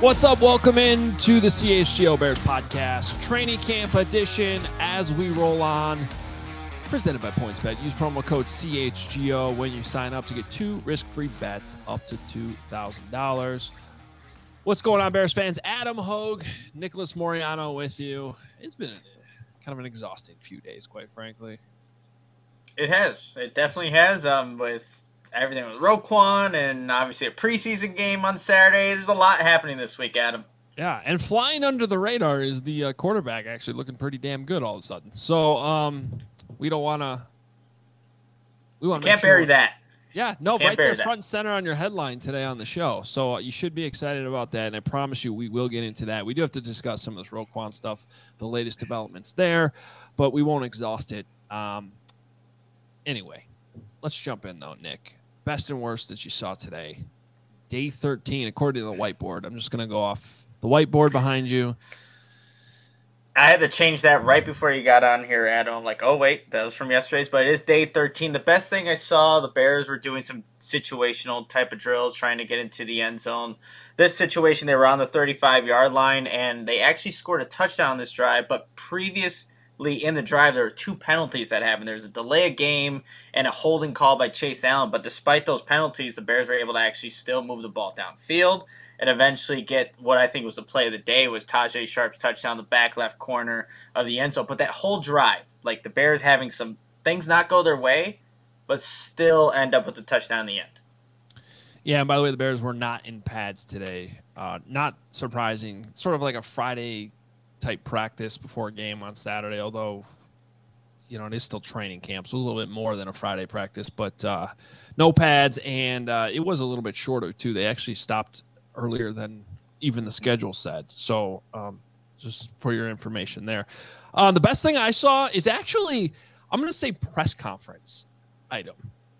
What's up? Welcome in to the CHGO Bears podcast, training camp edition as we roll on. Presented by PointsBet. Use promo code CHGO when you sign up to get 2 risk-free bets up to $2,000. What's going on, Bears fans? Adam Hogue, Nicholas Moriano with you. It's been kind of an exhausting few days, quite frankly. It has. It definitely has. With everything with Roquan and obviously a preseason game on Saturday. There's a lot happening this week, Adam. Yeah, and flying under the radar is the quarterback actually looking pretty damn good all of a sudden. So we don't want to. We want to can't bury that. Yeah, no, right there front and center on your headline today on the show. So you should be excited about that, and I promise you we will get into that. We do have to discuss some of this Roquan stuff, the latest developments there, but we won't exhaust it. Anyway, let's jump in, though, Nick. Best and worst that you saw today. Day 13, according to the whiteboard. I'm just going to go off the whiteboard behind you. I had to change that right before you got on here, Adam. I'm like, oh, wait, that was from yesterday's, but it is day 13. The best thing I saw, the Bears were doing some situational type of drills, trying to get into the end zone. This situation, they were on the 35-yard line, and they actually scored a touchdown this drive, but previously in the drive, there were 2 penalties that happened. There was a delay of game and a holding call by Chase Allen, but despite those penalties, the Bears were able to actually still move the ball downfield and eventually get what I think was the play of the day, was Tajae Sharp's touchdown, the back left corner of the end zone. But that whole drive, like the Bears having some things not go their way, but still end up with the touchdown in the end. Yeah, and by the way, the Bears were not in pads today. Not surprising. Sort of like a Friday type practice before a game on Saturday, although, you know, it is still training camp, so it was a little bit more than a Friday practice, but no pads, and it was a little bit shorter, too. They actually stopped earlier than even the schedule said. So just for your information there. The best thing I saw is actually, I'm going to say press conference item.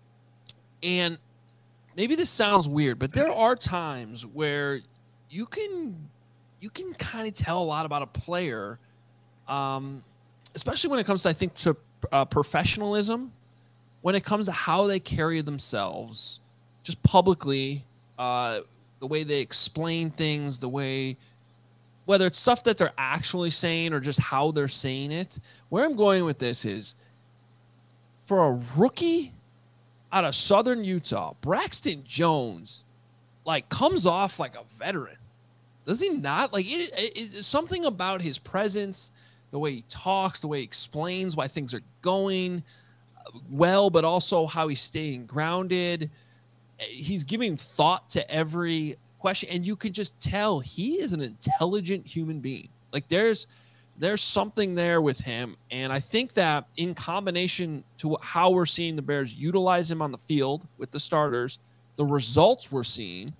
And maybe this sounds weird, but there are times where you can kind of tell a lot about a player, especially when it comes to, I think, to professionalism, when it comes to how they carry themselves just publicly, the way they explain things, the way, whether it's stuff that they're actually saying or just how they're saying it. Where I'm going with this is, for a rookie out of Southern Utah, Braxton Jones, like, comes off like a veteran. Does he not? Like, it's something about his presence, the way he talks, the way he explains why things are going well, but also how he's staying grounded. He's giving thought to every question, and you can just tell he is an intelligent human being. Like, there's something there with him, and I think that in combination to how we're seeing the Bears utilize him on the field with the starters, the results we're seeing,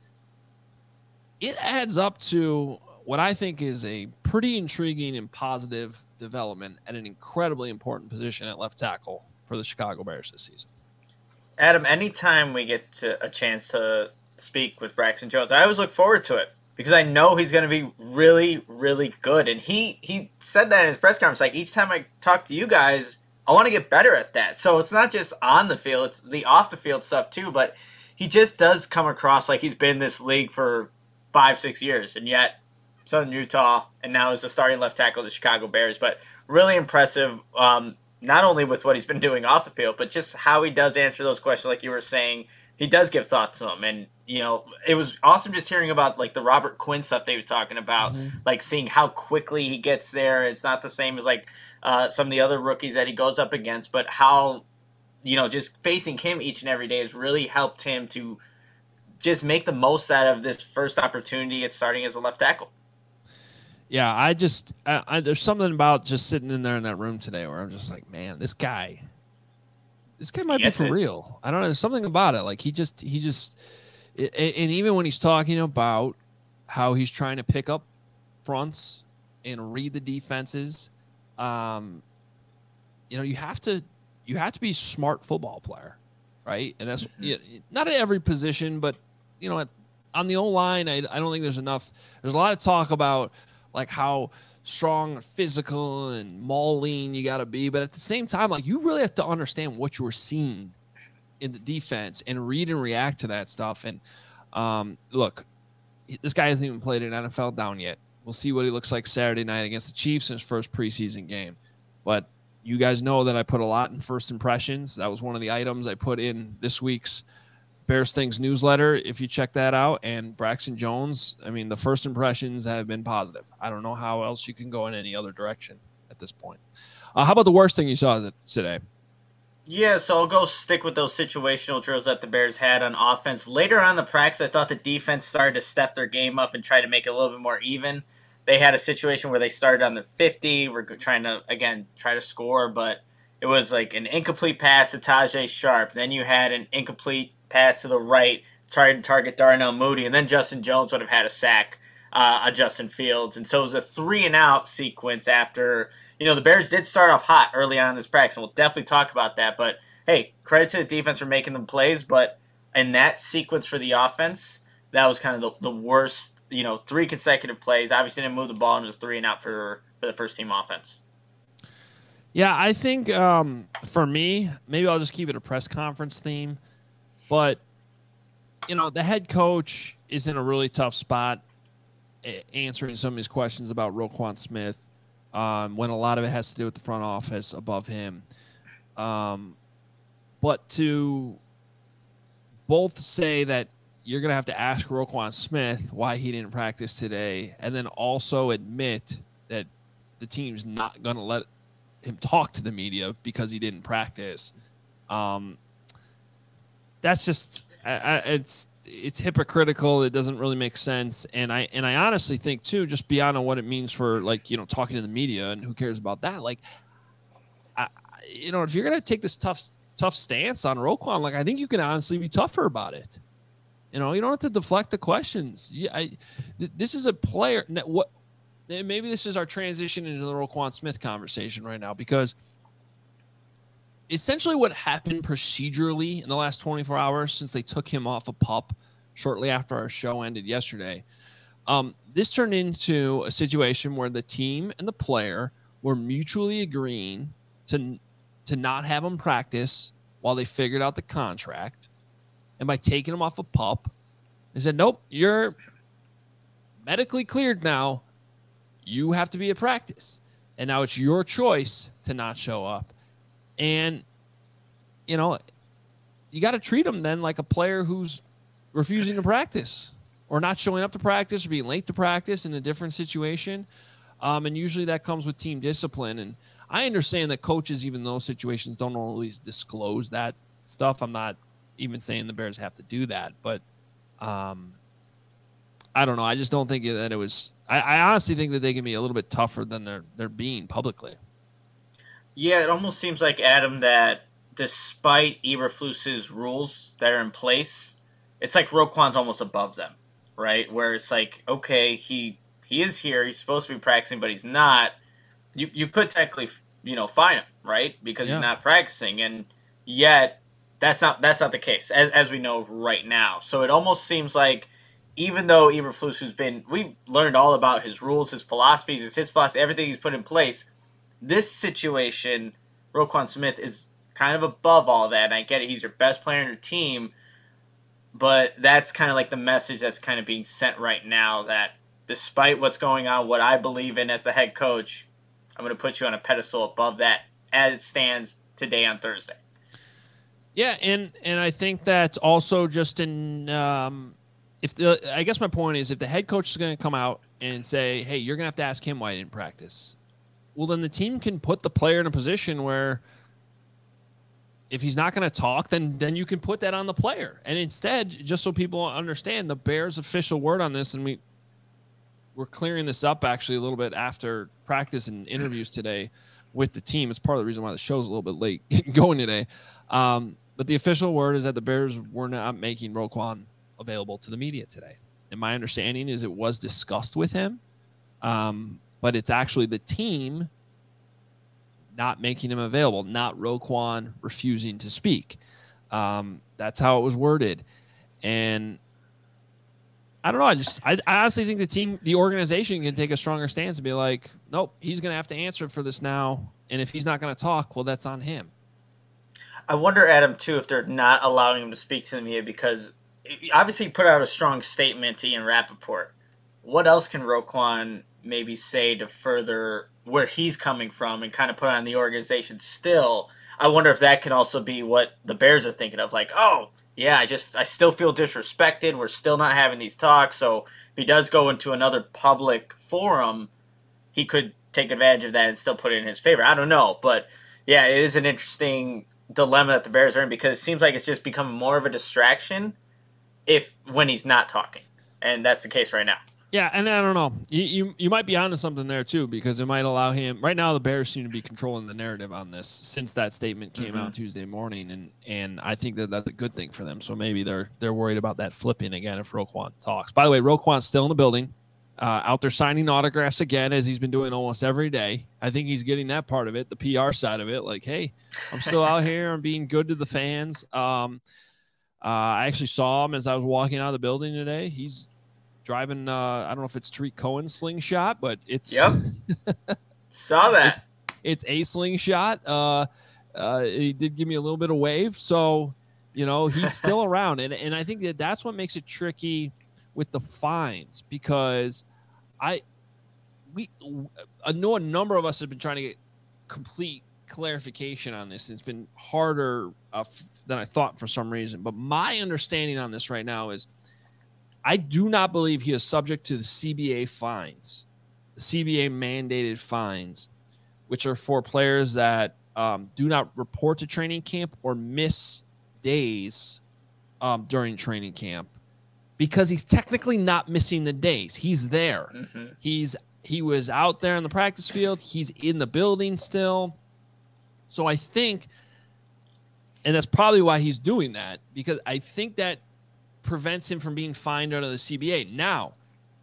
it adds up to what I think is a pretty intriguing and positive development at an incredibly important position at left tackle for the Chicago Bears this season. Adam, anytime we get a chance to speak with Braxton Jones, I always look forward to it because I know he's going to be really, really good. And he said that in his press conference, like, each time I talk to you guys, I want to get better at that. So it's not just on the field, it's the off the field stuff too. But he just does come across like he's been in this league for 5-6 years, and yet Southern Utah, and now is the starting left tackle of the Chicago Bears. But really impressive, not only with what he's been doing off the field, but just how he does answer those questions. Like you were saying, he does give thought to them. And, you know, it was awesome just hearing about, like, the Robert Quinn stuff that he was talking about, like seeing how quickly he gets there. It's not the same as, like, some of the other rookies that he goes up against, but how, you know, just facing him each and every day has really helped him to just make the most out of this first opportunity at starting as a left tackle. Yeah, I there's something about just sitting in there in that room today where I'm just like, man, this guy might be for real. I don't know. There's something about it. Like, he just, and even when he's talking about how he's trying to pick up fronts and read the defenses, you know, you have to be a smart football player, right? And that's not at every position, but, you know, on the O-line, I don't think there's enough. There's a lot of talk about, like, how strong and physical and mauling you got to be. But at the same time, like, you really have to understand what you're seeing in the defense and read and react to that stuff. And look, This guy hasn't even played an NFL down yet. We'll see what he looks like Saturday night against the Chiefs in his first preseason game. But you guys know that I put a lot in first impressions. That was one of the items I put in this week's Bears Things newsletter, if you check that out. And Braxton Jones, I mean, the first impressions have been positive. I don't know how else you can go in any other direction at this point. How about the worst thing you saw today? Yeah, so I'll go stick with those situational drills that the Bears had on offense. Later on in the practice, I thought the defense started to step their game up and try to make it a little bit more even. They had a situation where they started on the 50. We're trying to, again, try to score, but it was like an incomplete pass to Tajay Sharp. Then you had an incomplete pass to the right, trying to target Darnell Mooney, and then Justin Jones would have had a sack on Justin Fields. And so it was a 3-and-out sequence after, the Bears did start off hot early on in this practice, and we'll definitely talk about that. But, hey, credit to the defense for making them plays, but in that sequence for the offense, that was kind of the worst, 3 consecutive plays. Obviously didn't move the ball, and it was 3-and-out for the first-team offense. Yeah, I think for me, maybe I'll just keep it a press conference theme. But, the head coach is in a really tough spot answering some of these questions about Roquan Smith when a lot of it has to do with the front office above him. But to both say that you're going to have to ask Roquan Smith why he didn't practice today, and then also admit that the team's not going to let him talk to the media because he didn't practice. That's just it's hypocritical. It doesn't really make sense. And I honestly think too, just beyond what it means for talking to the media and who cares about that. If you're going to take this tough stance on Roquan, I think you can honestly be tougher about it. You don't have to deflect the questions. This is a player. Maybe this is our transition into the Roquan Smith conversation right now, because essentially what happened procedurally in the last 24 hours since they took him off a PUP shortly after our show ended yesterday, this turned into a situation where the team and the player were mutually agreeing to not have him practice while they figured out the contract. And by taking him off a PUP, they said, nope, you're medically cleared now. You have to be at practice. And now it's your choice to not show up. And, you got to treat him then like a player who's refusing to practice or not showing up to practice or being late to practice in a different situation. And usually that comes with team discipline. And I understand that coaches, even in those situations, don't always disclose that stuff. I'm not even saying the Bears have to do that. But I don't know. I just don't think that it was – I honestly think that they can be a little bit tougher than they're being publicly. Yeah, it almost seems like, Adam, that despite Eberflus's rules that are in place, it's like Roquan's almost above them, right? Where it's like, okay, he is here, he's supposed to be practicing, but he's not. You could technically, fine him, right? Because he's not practicing, and yet that's not the case, as we know right now. So it almost seems like, even though Eberflus, we've learned all about his rules, his philosophies, his philosophy, everything he's put in place. This situation, Roquan Smith is kind of above all that, and I get it. He's your best player on your team, but that's kind of like the message that's kind of being sent right now, that despite what's going on, what I believe in as the head coach, I'm going to put you on a pedestal above that as it stands today on Thursday. Yeah, and I think that's also just in I guess my point is, if the head coach is going to come out and say, hey, you're going to have to ask him why he didn't practice, well, then the team can put the player in a position where if he's not going to talk, then you can put that on the player. And instead, just so people understand, the Bears' official word on this, and we're clearing this up actually a little bit after practice and interviews today with the team. It's part of the reason why the show's a little bit late going today. But the official word is that the Bears were not making Roquan available to the media today. And my understanding is it was discussed with him. But it's actually the team not making him available, not Roquan refusing to speak. That's how it was worded. And I don't know. I honestly think the organization can take a stronger stance and be like, nope, he's going to have to answer for this now. And if he's not going to talk, well, that's on him. I wonder, Adam, too, if they're not allowing him to speak to the media because obviously he put out a strong statement to Ian Rappaport. What else can Roquan maybe say to further where he's coming from and kind of put on the organization still? I wonder if that can also be what the Bears are thinking of. Like, oh, yeah, I still feel disrespected. We're still not having these talks. So if he does go into another public forum, he could take advantage of that and still put it in his favor. I don't know. But, yeah, it is an interesting dilemma that the Bears are in because it seems like it's just become more of a distraction when he's not talking. And that's the case right now. Yeah, and I don't know. You might be onto something there too, because it might allow him. Right now, the Bears seem to be controlling the narrative on this since that statement came out Tuesday morning, and I think that's a good thing for them. So maybe they're worried about that flipping again if Roquan talks. By the way, Roquan's still in the building, out there signing autographs again, as he's been doing almost every day. I think he's getting that part of it, the PR side of it. Like, hey, I'm still out here. I'm being good to the fans. I actually saw him as I was walking out of the building today. He's driving, I don't know if it's Tariq Cohen's slingshot, but it's saw that. It's a slingshot. He did give me a little bit of wave, so he's still around, and I think that's what makes it tricky with the fines, because I know a number of us have been trying to get complete clarification on this, and it's been harder than I thought for some reason. But my understanding on this right now is I do not believe he is subject to the CBA fines, the CBA mandated fines, which are for players that do not report to training camp or miss days during training camp, because he's technically not missing the days. He's there. He was out there in the practice field. He's in the building still. So I think, and that's probably why he's doing that, because I think that prevents him from being fined under the CBA. Now,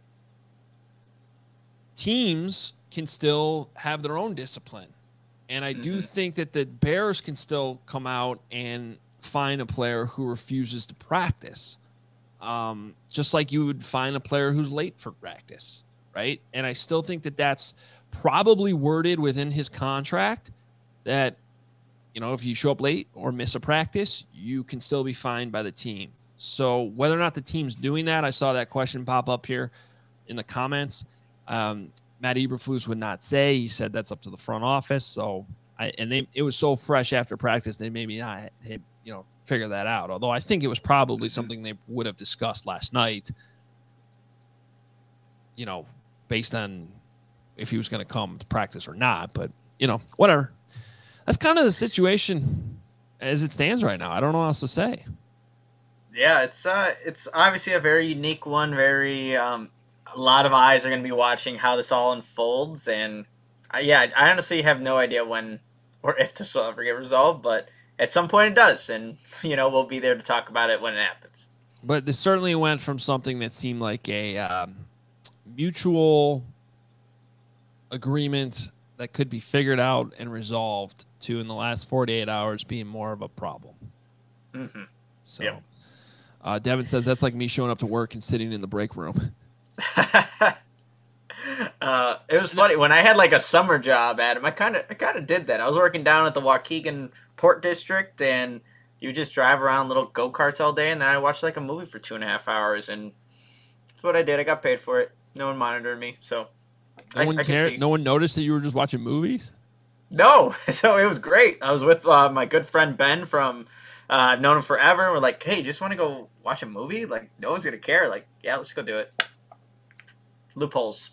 teams can still have their own discipline. And I do think that the Bears can still come out and fine a player who refuses to practice. Just like you would fine a player who's late for practice, right? And I still think that that's probably worded within his contract that, if you show up late or miss a practice, you can still be fined by the team. So whether or not the team's doing that, I saw that question pop up here in the comments. Matt Eberflus would not say. He said that's up to the front office. So it was so fresh after practice, they maybe not, figure that out. Although I think it was probably something they would have discussed last night, based on if he was going to come to practice or not. But, whatever. That's kind of the situation as it stands right now. I don't know what else to say. Yeah, it's obviously a very unique one. Very a lot of eyes are going to be watching how this all unfolds, and I honestly have no idea when or if this will ever get resolved. But at some point it does, and we'll be there to talk about it when it happens. But this certainly went from something that seemed like a mutual agreement that could be figured out and resolved to, in the last 48 hours, being more of a problem. So, yeah. Devin says that's like me showing up to work and sitting in the break room. It was funny when I had like a summer job, Adam. I kind of did that. I was working down at the Waukegan Port District, and you just drive around little go-karts all day, and then I watched like a movie for 2.5 hours, and that's what I did. I got paid for it. No one monitored me, so no one cared. No one noticed that you were just watching movies. No, so it was great. I was with my good friend Ben from. I've known him forever. We're like, hey, just want to go watch a movie? Like, no one's gonna care. Like, yeah, let's go do it. Loopholes.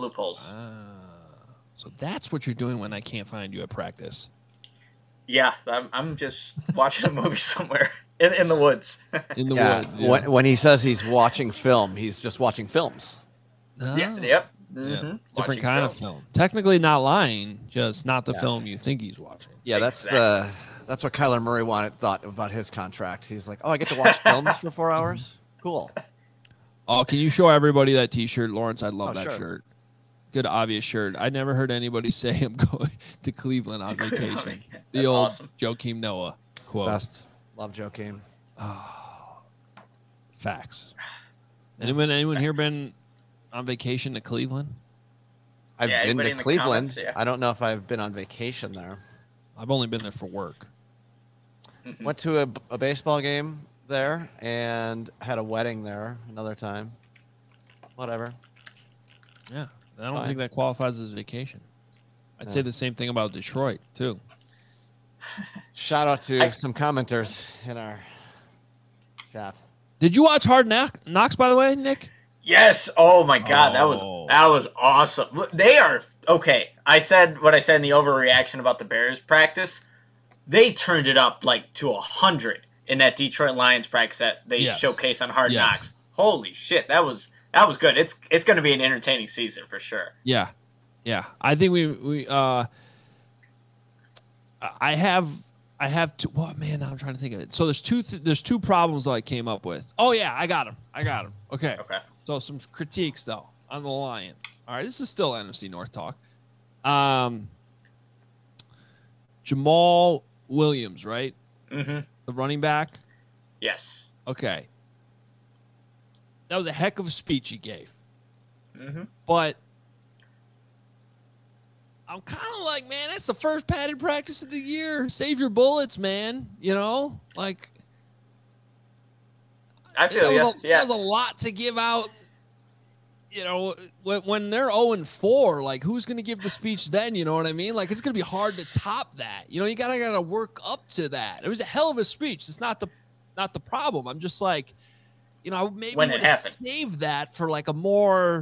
So that's what you're doing when I can't find you at practice. Yeah, I'm just watching a movie somewhere in the woods. In the woods. Yeah. When he says he's watching film, he's just watching films. Oh. Yeah. Yep. Yeah. Different kind of film. Technically not lying, just not the film you think he's watching. Yeah, that's what Kyler Murray thought about his contract. He's like, oh, I get to watch films for 4 hours? Cool. Oh, can you show everybody that T-shirt, Lawrence? I love that sure. shirt. Good, obvious shirt. I never heard anybody say I'm going to Cleveland on vacation. The old awesome. Joakim Noah quote. Best. Love Joakim. Oh, facts. Anyone here been on vacation to Cleveland? I've been to Cleveland. I don't know if I've been on vacation there. I've only been there for work. Went to a baseball game there and had a wedding there another time. Whatever. Yeah, I don't Fine. think that qualifies as vacation. I'd Yeah. say the same thing about Detroit too. Shout out to some commenters in our chat. Did you watch Hard Knocks, by the way, Nick? Yes. Oh my God, that Oh. was awesome. They are okay. I said what I said in the overreaction about the Bears practice. They turned it up like to 100 in that Detroit Lions practice that they Yes. showcased on Hard Yes. Knocks. Holy shit, that was good. It's going to be an entertaining season for sure. Yeah. I think I have two. Well, man, now I'm trying to think of it. So there's two problems that I came up with. Oh yeah, I got them. Okay. Okay. So some critiques though on the Lions. All right, this is still NFC North talk. Jamal Williams, right? Mm-hmm. The running back. Yes. Okay. That was a heck of a speech he gave. Mm-hmm. But I'm kind of like, man, that's the first padded practice of the year. Save your bullets, man. You know, like I feel you. that Yeah. was a lot to give out. You know, when they're 0-4, like who's going to give the speech then? You know what I mean? Like it's going to be hard to top that. You know, you gotta work up to that. It was a hell of a speech. It's not the problem. I'm just like, you know, maybe When it happened. save that for like a more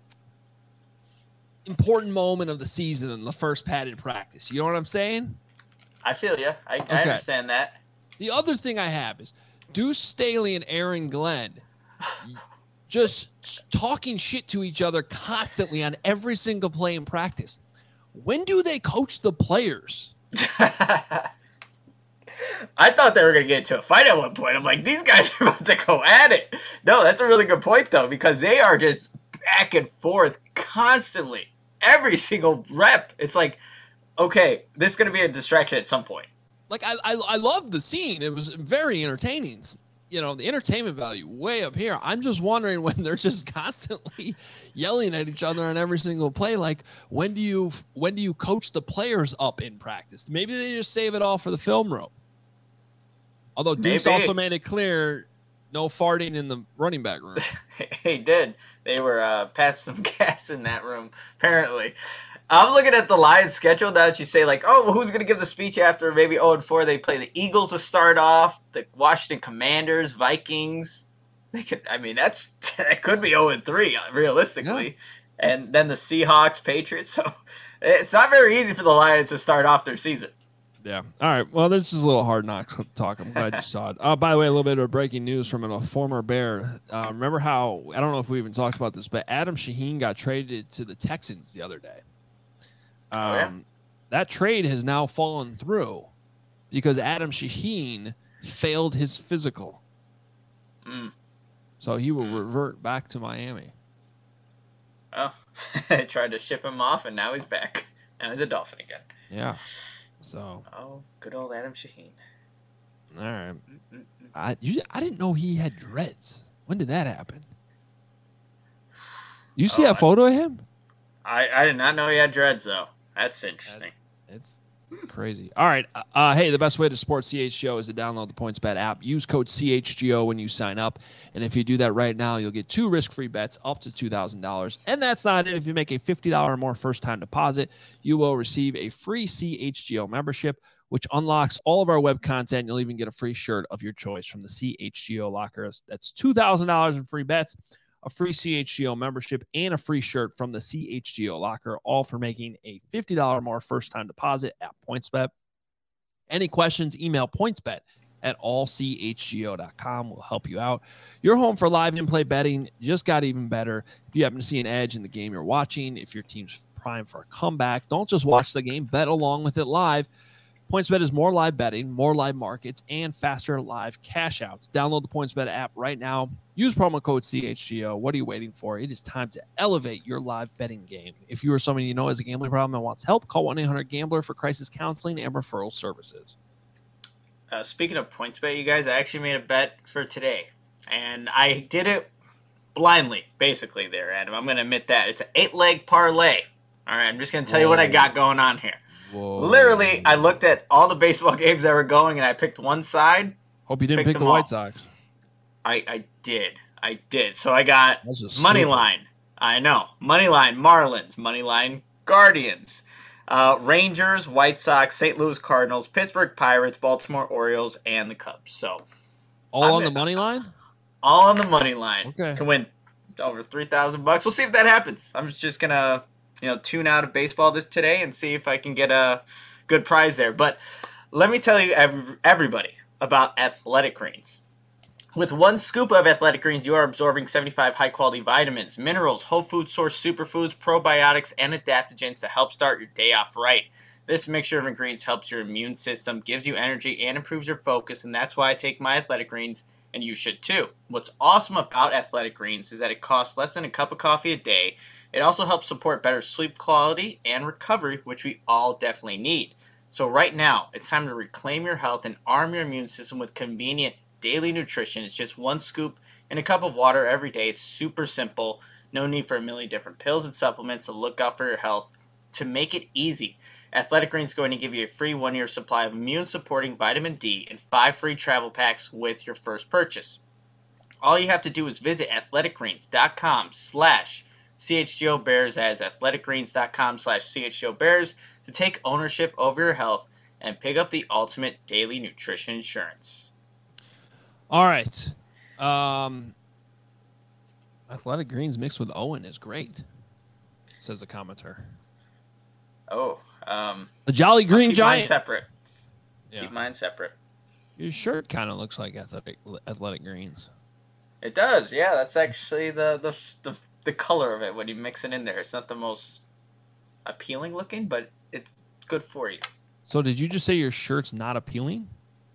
important moment of the season than the first padded practice. You know what I'm saying? I feel you. I understand that. The other thing I have is Deuce Staley and Aaron Glenn just talking shit to each other constantly on every single play in practice. When do they coach the players? I thought they were going to get into a fight at one point. I'm like, these guys are about to go at it. No, that's a really good point, though, because they are just back and forth constantly. Every single rep. It's like, okay, this is going to be a distraction at some point. Like, I loved the scene. It was very entertaining. You know, the entertainment value way up here. I'm just wondering when they're just constantly yelling at each other on every single play. Like, when do you coach the players up in practice? Maybe they just save it all for the film room. Although Deuce Maybe. also made it clear, no farting in the running back room. He did. They were passing some gas in that room, apparently. I'm looking at the Lions schedule now that you say, like, oh, well, who's going to give the speech after maybe 0-4? They play the Eagles to start off, the Washington Commanders, Vikings. That could be 0-3, realistically. Yeah. And then the Seahawks, Patriots. So it's not very easy for the Lions to start off their season. Yeah. All right. Well, this is a little Hard Knocks talk. I'm glad you saw it. By the way, a little bit of breaking news from a former Bear. Remember how, I don't know if we even talked about this, but Adam Shaheen got traded to the Texans the other day. That trade has now fallen through because Adam Shaheen failed his physical. So he will revert back to Miami. Oh, I tried to ship him off, and now he's back. Now he's a Dolphin again. Yeah. So. Oh, good old Adam Shaheen. All right. I didn't know he had dreads. When did that happen? You see that photo of him? I did not know he had dreads, though. That's interesting. It's crazy. All right. Hey, the best way to support CHGO is to download the PointsBet app. Use code CHGO when you sign up. And if you do that right now, you'll get 2 risk-free bets up to $2,000. And that's not it. If you make a $50 or more first-time deposit, you will receive a free CHGO membership, which unlocks all of our web content. You'll even get a free shirt of your choice from the CHGO locker. That's $2,000 in free bets, a free CHGO membership, and a free shirt from the CHGO locker, all for making a $50 or more first-time deposit at PointsBet. Any questions, email pointsbet@allchgo.com. We'll help you out. Your home for live in-play betting just got even better. If you happen to see an edge in the game you're watching, if your team's primed for a comeback, don't just watch the game, bet along with it live. PointsBet is more live betting, more live markets, and faster live cash outs. Download the PointsBet app right now. Use promo code CHGO. What are you waiting for? It is time to elevate your live betting game. If you or somebody you know has a gambling problem and wants help, call 1-800-GAMBLER for crisis counseling and referral services. Speaking of PointsBet, you guys, I actually made a bet for today. And I did it blindly, basically, there, Adam. I'm going to admit that. It's an 8-leg parlay. All right, I'm just going to tell you what I got going on here. Whoa. Literally, I looked at all the baseball games that were going, and I picked one side. Hope you didn't Pick pick the them all. White Sox. I did. So I got That's just money stupid. line. I know. Money line Marlins, money line Guardians, Rangers, White Sox, St. Louis Cardinals, Pittsburgh Pirates, Baltimore Orioles, and the Cubs. So All on the money line? all on the money line. Okay. Can win over $3,000. We'll see if that happens. I'm just gonna tune out of baseball today and see if I can get a good prize there. But let me tell you everybody about Athletic Greens. With one scoop of Athletic Greens, you are absorbing 75 high-quality vitamins, minerals, whole food source superfoods, probiotics, and adaptogens to help start your day off right. This mixture of ingredients helps your immune system, gives you energy, and improves your focus, and that's why I take my Athletic Greens, and you should too. What's awesome about Athletic Greens is that it costs less than a cup of coffee a day. It also helps support better sleep quality and recovery, which we all definitely need. So right now, it's time to reclaim your health and arm your immune system with convenient daily nutrition. It's just one scoop in a cup of water every day. It's super simple. No need for a million different pills and supplements to look out for your health. To make it easy, Athletic Greens is going to give you a free 1-year supply of immune-supporting vitamin D and 5 free travel packs with your first purchase. All you have to do is visit athleticgreens.com/CHGOBears as athleticgreens.com/CHGOBears to take ownership over your health and pick up the ultimate daily nutrition insurance. All right. Athletic Greens mixed with Owen is great, says the commenter. Oh, The Jolly Green keep mine Giant. separate. Yeah. Keep mine separate. Your shirt kind of looks like Athletic Greens. It does, yeah. That's actually the color of it when you mix it in there. It's not the most appealing looking, but it's good for you. So did you just say your shirt's not appealing?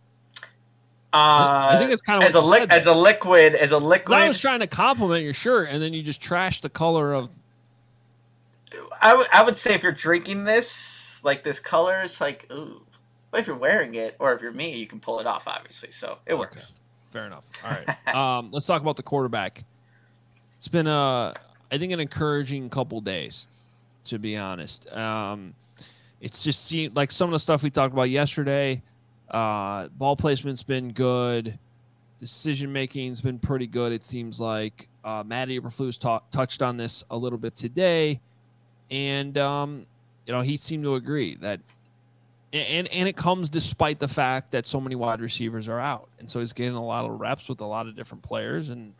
I think it's kind of as a liquid. I was trying to compliment your shirt, and then you just trashed the color of. I would say if you're drinking this, like this color, it's like ooh. But if you're wearing it, or if you're me, you can pull it off, obviously. So it works. Fair enough. All right. Let's talk about the quarterback. It's been I think an encouraging couple days, to be honest. It's just seemed like some of the stuff we talked about yesterday. Ball placement's been good. Decision making's been pretty good. It seems like Matt Eberflus touched on this a little bit today, and he seemed to agree that, and it comes despite the fact that so many wide receivers are out, and so he's getting a lot of reps with a lot of different players, and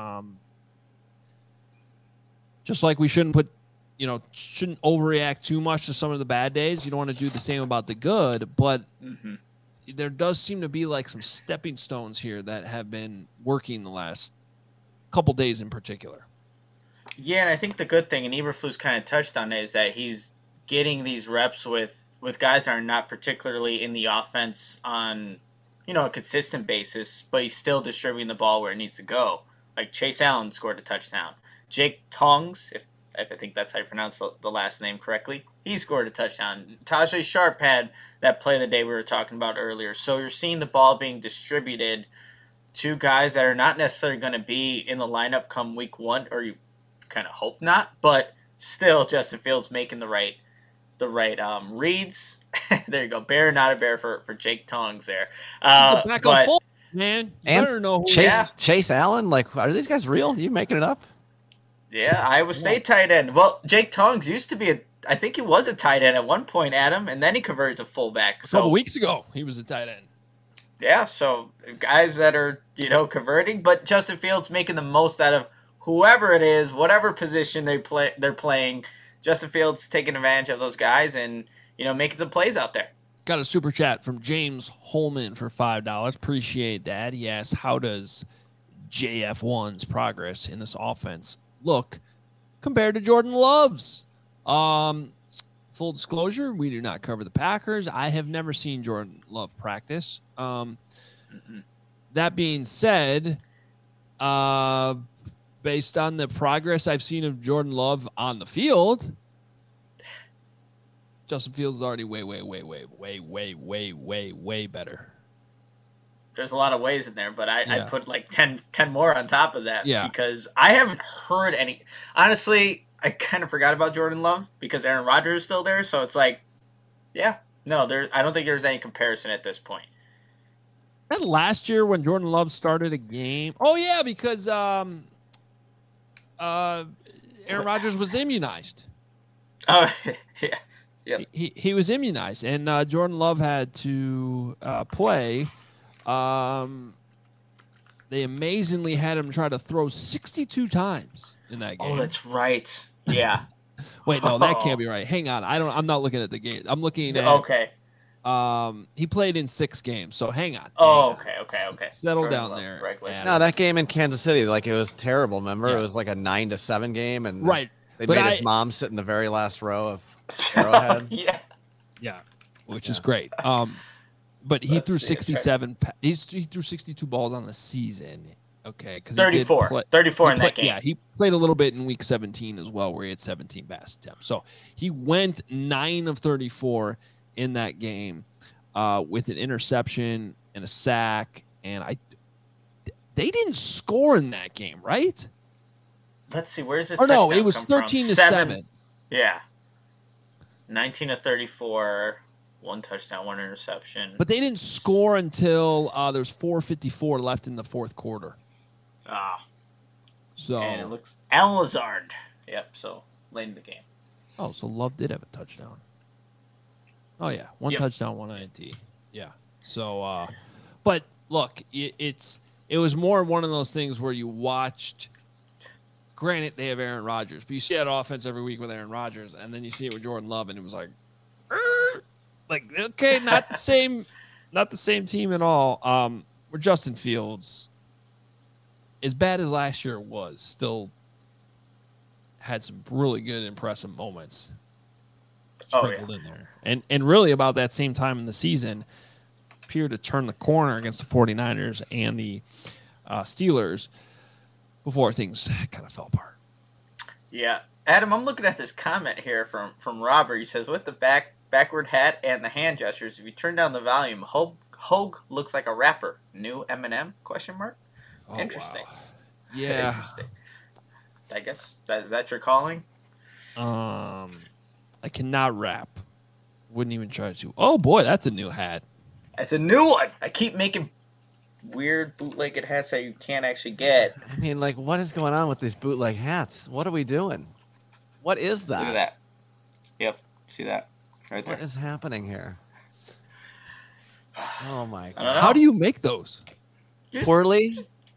just like we shouldn't overreact too much to some of the bad days. You don't want to do the same about the good, but. Mm-hmm. There does seem to be like some stepping stones here that have been working the last couple days in particular. Yeah, and I think the good thing, and Eberflus kind of touched on it, is that he's getting these reps with guys that are not particularly in the offense on, a consistent basis, but he's still distributing the ball where it needs to go. Like Chase Allen scored a touchdown. Jake Tongs, if I think that's how you pronounce the last name correctly, he scored a touchdown. Tajay Sharp had that play of the day we were talking about earlier. So you're seeing the ball being distributed to guys that are not necessarily going to be in the lineup come week 1, or you kind of hope not, but still Justin Fields making the right reads. There you go. Bear, not a bear for Jake Tongs there. Back on full, man. You better know who Chase Allen, like, are these guys real? Are you making it up? Yeah, Iowa State tight end. Well, Jake Tongs used to be I think he was a tight end at one point, Adam, and then he converted to fullback. A couple weeks ago, he was a tight end. Yeah, so guys that are, converting, but Justin Fields making the most out of whoever it is, whatever position they're playing. Justin Fields taking advantage of those guys and, making some plays out there. Got a super chat from James Holman for $5. Appreciate that. He asks, how does JF1's progress in this offense look compared to Jordan Love's? Full disclosure, we do not cover the Packers. I have never seen Jordan Love practice. That being said, based on the progress I've seen of Jordan Love on the field, Justin Fields is already way better. There's a lot of ways in there, but I put like 10 more on top of that because I haven't heard any. Honestly, I kind of forgot about Jordan Love because Aaron Rodgers is still there. So it's like, I don't think there's any comparison at this point. that last year when Jordan Love started a game. Oh yeah, because Aaron Rodgers was immunized. Oh, yeah. Yep. He was immunized, and Jordan Love had to play. They amazingly had him try to throw 62 times in that game. Oh, that's right. Yeah. Wait, no, that can't be right. Hang on, I'm not looking at the game. I'm looking at. Okay. He played in 6 games, so hang on. Oh, okay. Settle down there. No, that game in Kansas City, like it was terrible. Remember, Yeah. it was like a 9-7 game, and Right. they But made his mom sit in the very last row of Arrowhead. Yeah. Which is great. But he Let's threw see, 67. He threw 62 balls on the season. Okay, because 34. 34 in that game. Yeah, he played a little bit in week 17 as well, where he had 17 pass attempts. So he went 9 of 34 in that game with an interception and a sack. And they didn't score in that game, right? Let's see. Where's this? Or no, touchdown it was come from? 13-7. Yeah. 19 of 34. 1 touchdown, 1 interception. But they didn't score until there's 4:54 left in the fourth quarter. Ah. So And it looks Alan Lazard. Yep. So late in the game. Oh, so Love did have a touchdown. Oh yeah, 1 touchdown, 1 INT. Yeah. So, but look, it was more one of those things where you watched. Granted, they have Aaron Rodgers, but you see that offense every week with Aaron Rodgers, and then you see it with Jordan Love, and it was like, okay, not the same team at all. Where Justin Fields, as bad as last year was, still had some really good, impressive moments sprinkled in there. And really about that same time in the season, appeared to turn the corner against the 49ers and the Steelers before things kind of fell apart. Yeah. Adam, I'm looking at this comment here from Robert. He says, with the backward hat and the hand gestures, if you turn down the volume, Hogue looks like a rapper. New Eminem? ? Oh, Interesting. Wow. Yeah. Interesting. I guess is that your calling? I cannot rap. Wouldn't even try to. Oh boy, that's a new hat. It's a new one. I keep making weird bootlegged hats that you can't actually get. I mean, like, what is going on with these bootleg hats? What are we doing? What is that? Look at that. Yep. See that? Right there. What is happening here? Oh my I don't god! know. How do you make those? Poorly?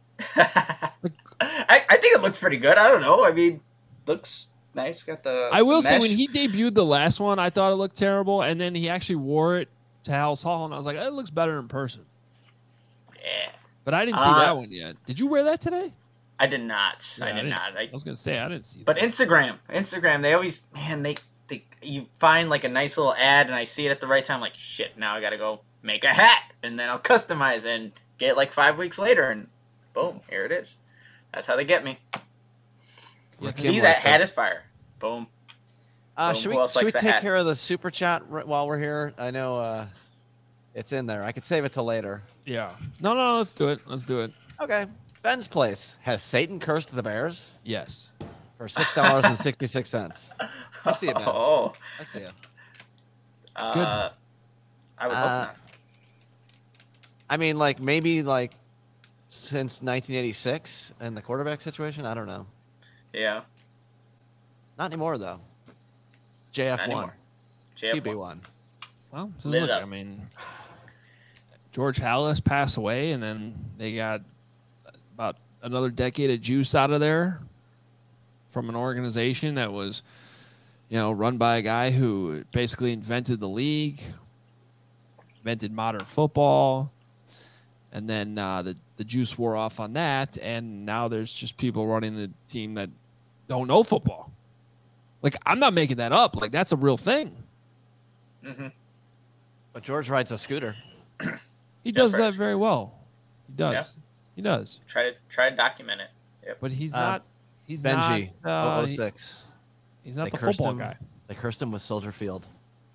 I think it looks pretty good. I don't know. I mean, looks nice. Got the. I will say mesh. when he debuted the last one, I thought it looked terrible, and then he actually wore it to Hal's Hall, and I was like, it looks better in person. Yeah. But I didn't see that one yet. Did you wear that today? I did not. Yeah, I did not. I was gonna say I didn't see. But that. Instagram, they always, they you find like a nice little ad, and I see it at the right time. Like shit, now I gotta go make a hat, and then I'll customize and get it like 5 weeks later, and boom, here it is. That's how they get me. Yeah, See, that hat is fire. Boom. Should Who we else likes the take hat? care of the super chat while we're here? I know it's in there. I could save it till later. Yeah. No, let's do it. Let's do it. Okay. Ben's Place. Has Satan cursed the Bears? Yes. For $6.66. I see it, Ben. Oh. I see it. I would hope not. I mean, like, maybe, like, since 1986 and the quarterback situation? I don't know. Yeah. Not anymore, though. Not JF1. anymore. JF1. QB1. Well, just Lit it look, up. I mean, George Hallis passed away, and then they got about another decade of juice out of there from an organization that was, run by a guy who basically invented the league, invented modern football, and then the juice wore off on that, and now there's just people running the team that don't know football. Like, I'm not making that up. Like, that's a real thing. Mm-hmm. But George rides a scooter. He does That's that right. very well. He does. Yeah. He does. Try to document it. Yep. But he's not. He's Benji, not. 006. He's not They the cursed football him. guy. They cursed him with Soldier Field.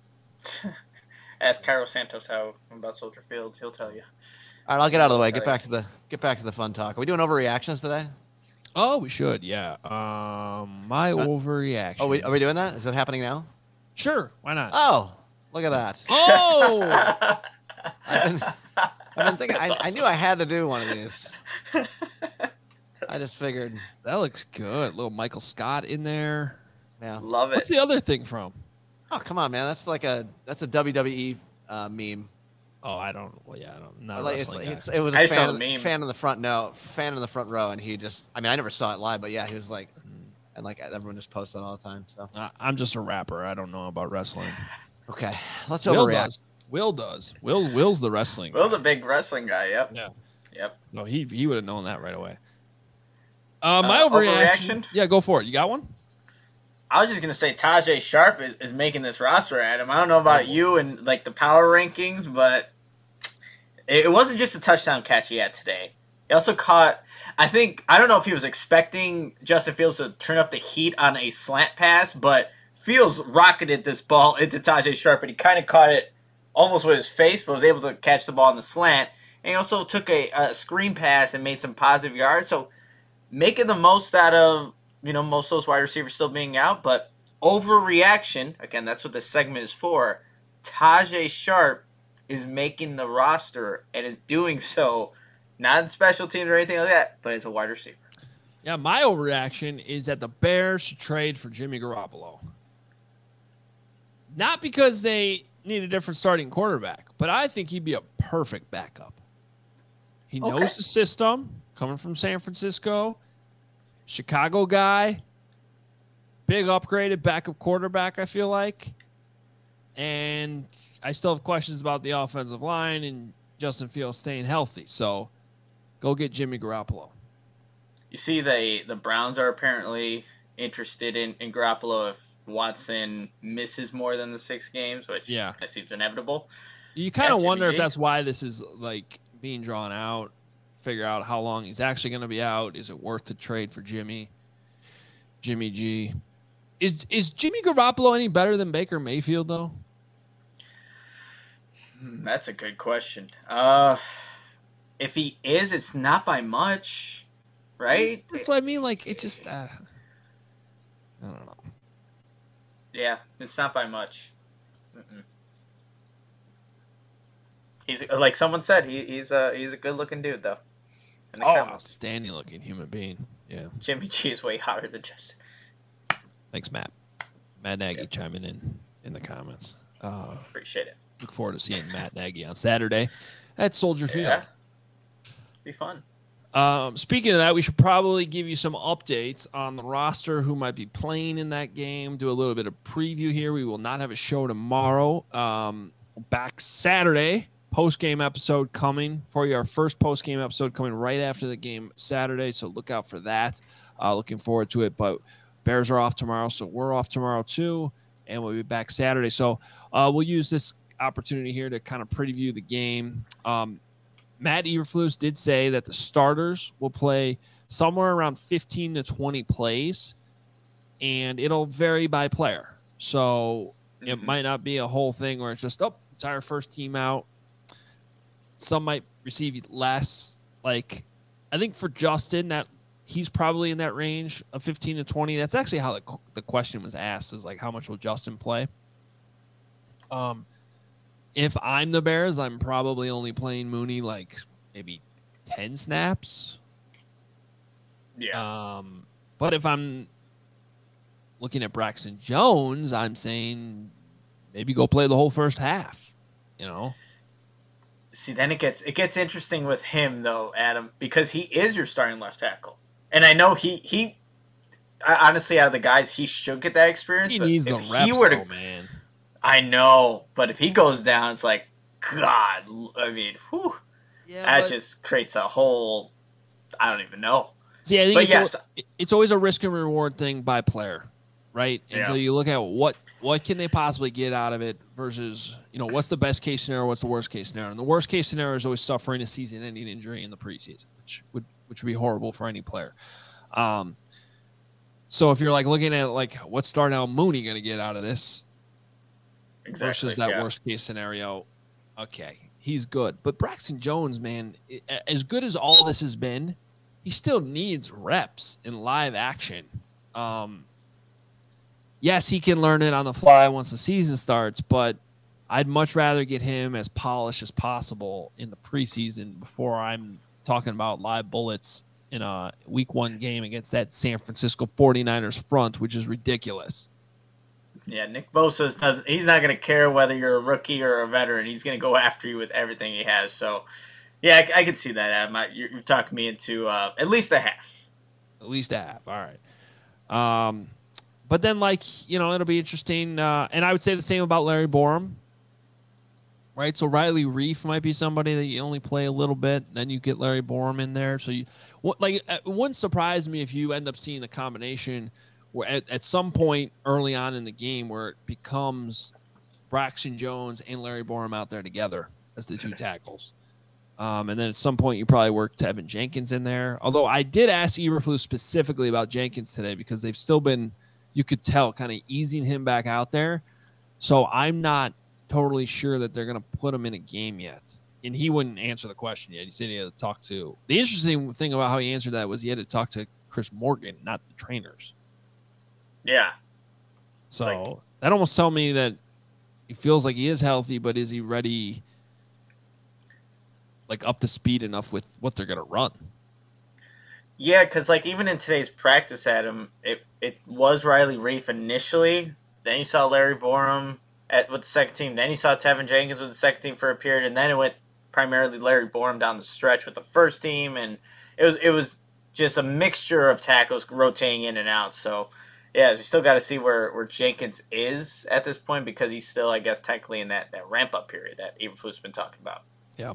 Ask Cairo Santos how about Soldier Field. He'll tell you. All right, I'll get out of the way. Tell Get back to the fun talk. Are we doing overreactions today? Oh, we should. Yeah. My overreaction. Are we doing that? Is that happening now? Sure. Why not? Oh, look at that. Oh. I've I've been thinking. That's I knew awesome. I had to do one of these. I just figured. That looks good. Little Michael Scott in there. Yeah. Love it. What's the other thing from? Oh, come on, man. That's a WWE meme. Oh, I don't. Well, yeah, I don't. Not a Like, wrestling guy. it was I a saw fan, the meme. fan in the front row, and he just. I mean, I never saw it live, but yeah, he was like, and like everyone just posts it all the time. So I'm just a rapper. I don't know about wrestling. okay, let's Will overreact. does. Will does. Will's the wrestling. Will's guy. a big wrestling guy. Yep. Yeah. Yep. No, he would have known that right away. My overreaction. Yeah, go for it. You got one? I was just gonna say Tajay Sharp is making this roster, Adam. I don't know about you and like the power rankings, but it wasn't just a touchdown catch he had today. He also caught. I don't know if he was expecting Justin Fields to turn up the heat on a slant pass, but Fields rocketed this ball into Tajay Sharp, and he kind of caught it almost with his face, but was able to catch the ball on the slant. And he also took a screen pass and made some positive yards. So making the most out of, most of those wide receivers still being out, but overreaction, again, that's what this segment is for. Tajay Sharp is making the roster and is doing so not in special teams or anything like that, but as a wide receiver. Yeah, my overreaction is that the Bears should trade for Jimmy Garoppolo. Not because they need a different starting quarterback, but I think he'd be a perfect backup. He knows the system, coming from San Francisco, Chicago guy, big upgraded backup quarterback, I feel like. And I still have questions about the offensive line and Justin Fields staying healthy. So go get Jimmy Garoppolo. You see the Browns are apparently interested in Garoppolo if Watson misses more than the 6 games, which that seems inevitable. You kind of wonder if that's why this is like being drawn out, figure out how long he's actually going to be out. Is it worth the trade for Jimmy G? Is Jimmy Garoppolo any better than Baker Mayfield, though? That's a good question. If he is, it's not by much, right? That's what I mean. Like, it's just, I don't know. Yeah, it's not by much. Mm-mm. He's like someone said. He's a good looking dude though. Outstanding looking human being. Yeah. Jimmy G is way hotter than Justin. Thanks, Matt. Matt Nagy chiming in the comments. Appreciate it. Look forward to seeing Matt Nagy on Saturday at Soldier Field. Yeah. Be fun. Speaking of that, we should probably give you some updates on the roster, who might be playing in that game, do a little bit of preview here. We will not have a show tomorrow. Back Saturday, post-game episode coming for you. Our first post-game episode coming right after the game Saturday, so look out for that. Looking forward to it, but Bears are off tomorrow, so we're off tomorrow too, and we'll be back Saturday. So we'll use this opportunity here to kind of preview the game. Matt Eberflus did say that the starters will play somewhere around 15 to 20 plays, and it'll vary by player. So it might not be a whole thing where it's just, it's our first team out. Some might receive less. Like, I think for Justin, that he's probably in that range of 15 to 20. That's actually how the question was asked, is like, how much will Justin play? If I'm the Bears, I'm probably only playing Mooney like maybe 10 snaps. Yeah. But if I'm looking at Braxton Jones, I'm saying maybe go play the whole first half, See, then it gets interesting with him though, Adam, because he is your starting left tackle. And I know he honestly, out of the guys, he should get that experience. He but needs the if reps, he were to, though, man. I know, but if he goes down, it's like, God, I mean, whew, that just creates a whole, I don't even know. See, I think it's always a risk and reward thing by player, right? And so you look at what can they possibly get out of it versus, what's the best case scenario, what's the worst case scenario. And the worst case scenario is always suffering a season-ending injury in the preseason, which would be horrible for any player. So if you're like looking at like what's Darnell Mooney going to get out of this, versus that worst case scenario, okay, he's good. But Braxton Jones, man, as good as all this has been, he still needs reps in live action. Yes, he can learn it on the fly once the season starts, but I'd much rather get him as polished as possible in the preseason before I'm talking about live bullets in a week 1 game against that San Francisco 49ers front, which is ridiculous. Yeah, Nick Bosa he's not going to care whether you're a rookie or a veteran. He's going to go after you with everything he has. So, yeah, I can see that, Adam. You've talked me into at least a half. At least a half. All right. But then, it'll be interesting. And I would say the same about Larry Borum. Right, so Riley Reef might be somebody that you only play a little bit, then you get Larry Borum in there. So it wouldn't surprise me if you end up seeing a combination where at some point early on in the game where it becomes Braxton Jones and Larry Borum out there together as the 2 tackles. And then at some point you probably work Tevin Jenkins in there. Although I did ask Eberflus specifically about Jenkins today because they've still been, you could tell, kind of easing him back out there. So I'm not totally sure that they're going to put him in a game yet. And he wouldn't answer the question yet. He said he had to talk to... The interesting thing about how he answered that was he had to talk to Chris Morgan, not the trainers. Yeah. So that almost tells me that he feels like he is healthy, but is he ready, up to speed enough with what they're going to run? Yeah, because even in today's practice, Adam, it was Riley Reef initially. Then you saw Larry Borum with the second team. Then you saw Tevin Jenkins with the second team for a period, and then it went primarily Larry Borum down the stretch with the first team, and it was just a mixture of tackles rotating in and out. So, yeah, we still got to see where Jenkins is at this point because he's still, I guess, technically in that ramp-up period that Eberflus has been talking about. Yeah.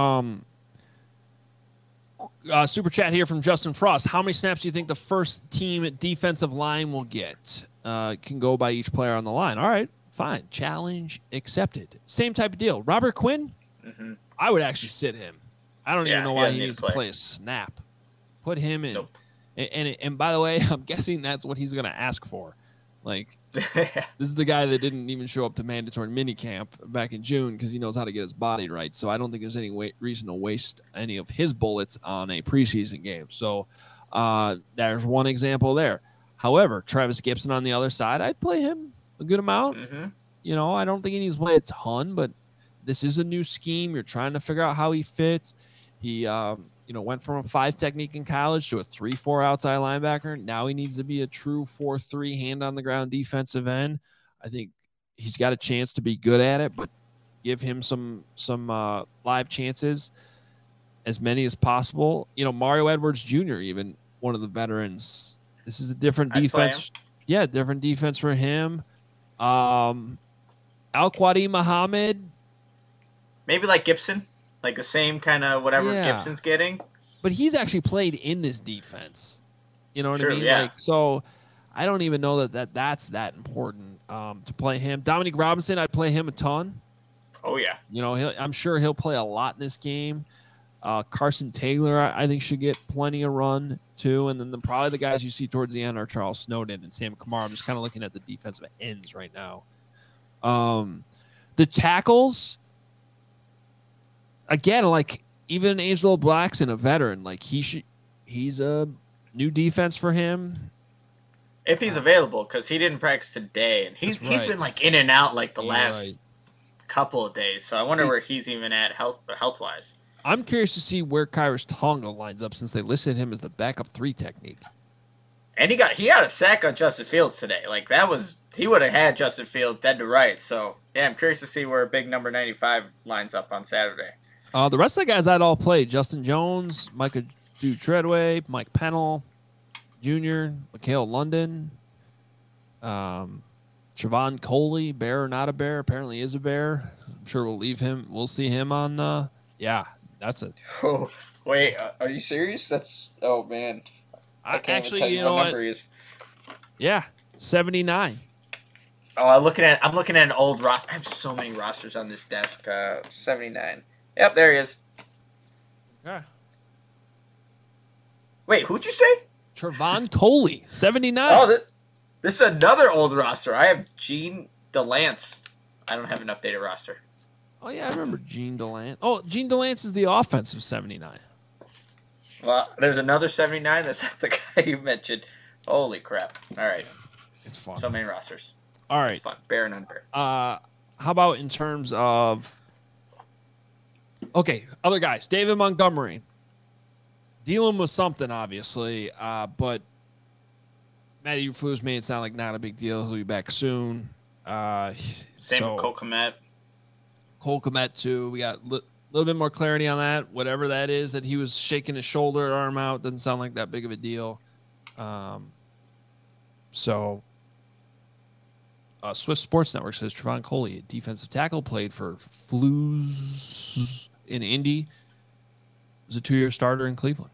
Super chat here from Justin Frost. How many snaps do you think the first team defensive line will get? Can go by each player on the line. All right. Fine. Challenge accepted. Same type of deal. Robert Quinn, I would actually sit him. I don't even know why he needs to play a snap. Put him in. Nope. And by the way, I'm guessing that's what he's going to ask for. This is the guy that didn't even show up to mandatory minicamp back in June because he knows how to get his body right. So I don't think there's any reason to waste any of his bullets on a preseason game. So there's one example there. However, Travis Gibson on the other side, I'd play him a good amount. I don't think he needs to play a ton, but this is a new scheme. You're trying to figure out how he fits. He, went from a 5 technique in college to a 3-4 outside linebacker. Now he needs to be a true 4-3 hand on the ground defensive end. I think he's got a chance to be good at it, but give him some live chances, as many as possible. Mario Edwards Jr., even one of the veterans. This is a different defense. Yeah, different defense for him. Al-Quadi Muhammad. Maybe like Gibson. Like the same kind of whatever Gibson's getting. But he's actually played in this defense. You know what I mean? Yeah. So I don't even know that's that important to play him. Dominique Robinson, I'd play him a ton. Oh, yeah. I'm sure he'll play a lot in this game. Carson Taylor, I think, should get plenty of run, too. And then probably the guys you see towards the end are Charles Snowden and Sam Kamara. I'm just kind of looking at the defensive ends right now. The tackles... Again, even Angelo Blackson, a veteran, he's a new defense for him. If he's available, because he didn't practice today, and he's been in and out the last couple of days. So I wonder where he's even at health wise. I'm curious to see where Khyiris Tonga lines up since they listed him as the backup 3 technique. And he had a sack on Justin Fields today. He would have had Justin Fields dead to right. So yeah, I'm curious to see where big number 95 lines up on Saturday. The rest of the guys I'd all play: Justin Jones, Micah Treadway, Mike Pennell Jr., Mikael London, Trevon Coley, bear or not a bear? Apparently is a bear. I'm sure we'll leave him. We'll see him on. That's it. Oh wait, are you serious? Oh man, I can't even tell you what number he is. Yeah, 79. Oh, I'm looking at an old roster. I have so many rosters on this desk. 79. Yep, there he is. Okay. Wait, who'd you say? Trevon Coley, 79. Oh, this is another old roster. I have Gene DeLance. I don't have an updated roster. Oh, yeah, I remember Gene DeLance. Oh, Gene DeLance is the offensive 79. Well, there's another 79. That's not the guy you mentioned. Holy crap. All right. It's fun. So many rosters. All right. It's fun. Bear and unbear. how about in terms of other guys? David Montgomery dealing with something, obviously, but Matty Eberflus made it sound like not a big deal. He'll be back soon. Same with Cole Kmet. Cole Kmet too. We got a little bit more clarity on that. Whatever that is, that he was shaking his shoulder arm out, doesn't sound like that big of a deal. Swift Sports Network says Trevon Coley, defensive tackle, played for Flues in Indy. Was a 2-year starter in Cleveland.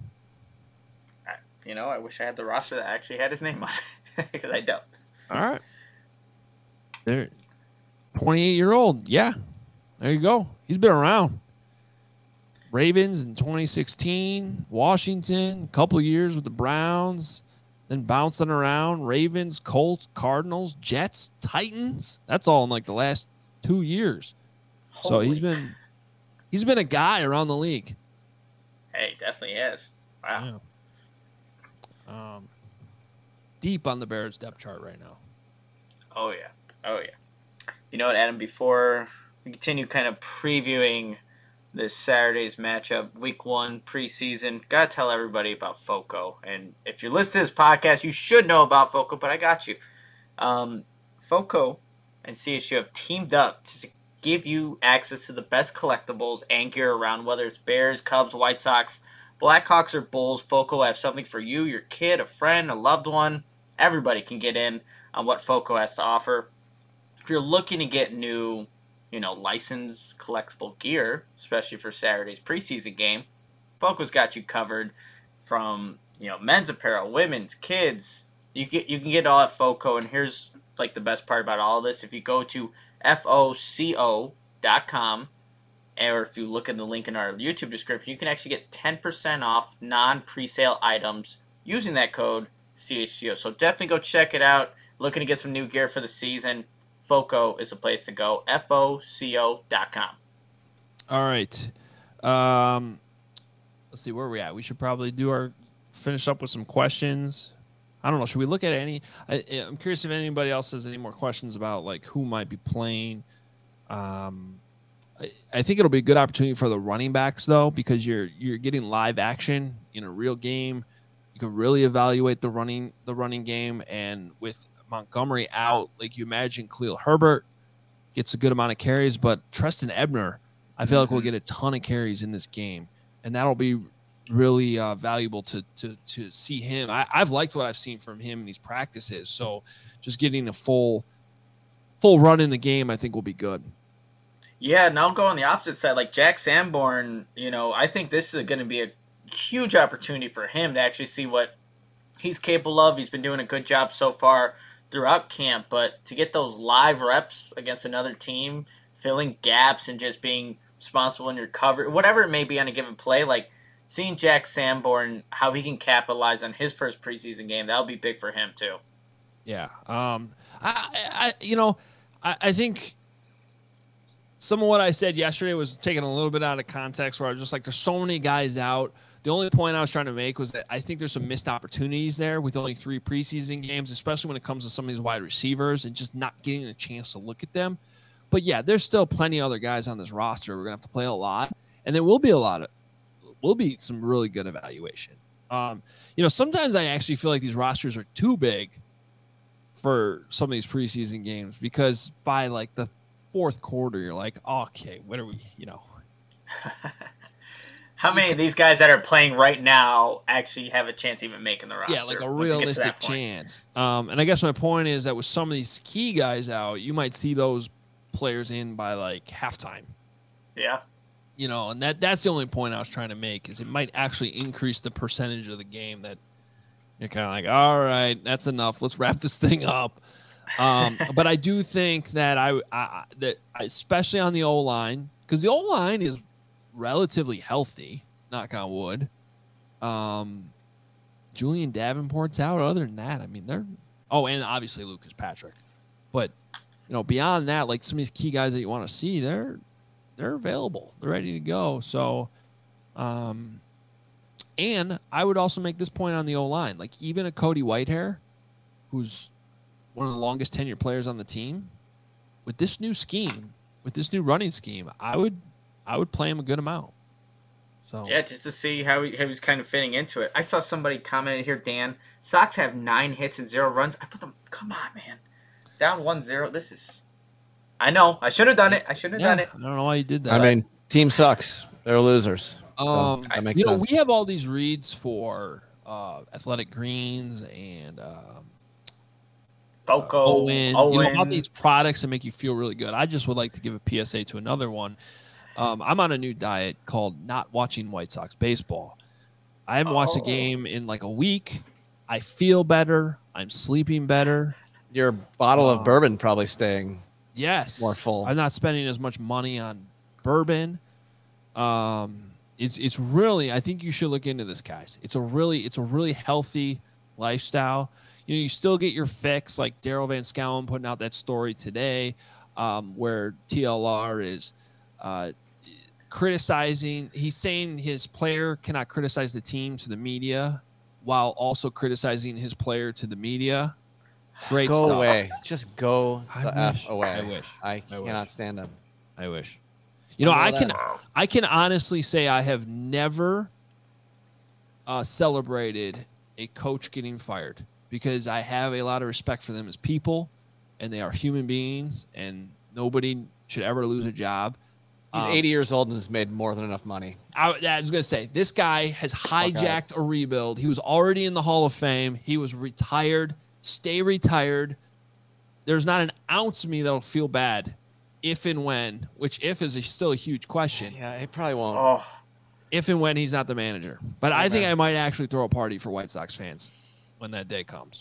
I wish I had the roster that actually had his name on it because I don't. All right. There, 28-year-old. Yeah, there you go. He's been around. Ravens in 2016, Washington, a couple of years with the Browns, then bouncing around. Ravens, Colts, Cardinals, Jets, Titans. That's all in like the last 2 years. So he's been a guy around the league. Hey, definitely is. Wow. Yeah. Deep on the Bears depth chart right now. Oh yeah. You know what, Adam? Before we continue kind of previewing this Saturday's matchup, Week 1 preseason, gotta tell everybody about FOCO. And if you're listening to this podcast, you should know about FOCO, but I got you. FOCO and CSU have teamed up to give you access to the best collectibles and gear around, whether it's Bears, Cubs, White Sox, Blackhawks, or Bulls. FOCO have something for you, your kid, a friend, a loved one. Everybody can get in on what FOCO has to offer. If you're looking to get new, licensed collectible gear, especially for Saturday's preseason game, FOCO's got you covered from, men's apparel, women's, kids. You can get it all at FOCO, and here's like the best part about all of this. If you go to FOCO.com, or if you look in the link in our YouTube description, you can actually get 10% off non-presale items using that code CHGO. So definitely go check it out. Looking to get some new gear for the season, FOCO is a place to go. FOCO.com. All right. Let's see where we're at. We should probably finish up with some questions. I don't know. Should we look at any? I'm curious if anybody else has any more questions about like who might be playing. I think it'll be a good opportunity for the running backs though, because you're getting live action in a real game. You can really evaluate the running game, and with Montgomery out, like you imagine Khalil Herbert gets a good amount of carries, but Treston Ebner, I feel like will get a ton of carries in this game, and that'll be really valuable to see him. I've liked what I've seen from him in these practices, so just getting a full run in the game, I think will be good. Yeah, and I'll go on the opposite side. Like Jack Sanborn, I think this is going to be a huge opportunity for him to actually see what he's capable of. He's been doing a good job so far throughout camp, but to get those live reps against another team, filling gaps and just being responsible in your cover, whatever it may be on a given play, like seeing Jack Sanborn, how he can capitalize on his first preseason game, that'll be big for him too. Yeah. I think some of what I said yesterday was taken a little bit out of context, where I was just like, there's so many guys out. The only point I was trying to make was that I think there's some missed opportunities there with only 3 preseason games, especially when it comes to some of these wide receivers and just not getting a chance to look at them. But yeah, there's still plenty of other guys on this roster. We're gonna have to play a lot, and there will be some really good evaluation. Sometimes I actually feel like these rosters are too big for some of these preseason games, because by like the 4th quarter, you're like, okay, what are we, How many of these guys that are playing right now actually have a chance of even making the roster? Yeah, like a realistic chance. And I guess my point is that with some of these key guys out, you might see those players in by like halftime. Yeah. And that's the only point I was trying to make, is it might actually increase the percentage of the game that you're kind of like, all right, that's enough. Let's wrap this thing up. But I do think that that especially on the O-line, because the O-line is relatively healthy, knock on wood. Julian Davenport's out. Other than that, I mean, and obviously Lucas Patrick. But beyond that, like some of these key guys that you want to see, they're available. They're ready to go. So, and I would also make this point on the O-line. Like even a Cody Whitehair, who's one of the longest tenured players on the team, with this new scheme, with this new running scheme, I would play him a good amount. So Yeah, just to see how he's kind of fitting into it. I saw somebody commented here, Dan, Sox have 9 hits and 0 runs. I put them, come on, man. Down 1-0. This is, I know. I should have done it. I should have done it. I don't know why you did that. I mean, team sucks. They're losers. So that makes sense. We have all these reads for Athletic Greens and Foco, Owen. All these products that make you feel really good. I just would like to give a PSA to another one. I'm on a new diet called not watching White Sox baseball. I haven't watched a game in like a week. I feel better. I'm sleeping better. Your bottle of bourbon probably staying more full. I'm not spending as much money on bourbon. It's really, I think you should look into this, guys. It's a really healthy lifestyle. You still get your fix, like Daryl Van Schouwen putting out that story today, where TLR is criticizing. He's saying his player cannot criticize the team to the media while also criticizing his player to the media. Great go stuff. away. Just go the F away. I wish. I cannot stand him. I wish. I can honestly say I have never celebrated a coach getting fired because I have a lot of respect for them as people, and they are human beings, and nobody should ever lose a job. He's 80 years old and has made more than enough money. I was going to say, this guy has hijacked a rebuild. He was already in the Hall of Fame. He was retired. Stay retired. There's not an ounce of me that'll feel bad if and when, which if is still a huge question. Yeah, he probably won't. Oh, If and when he's not the manager. But I think I might actually throw a party for White Sox fans when that day comes.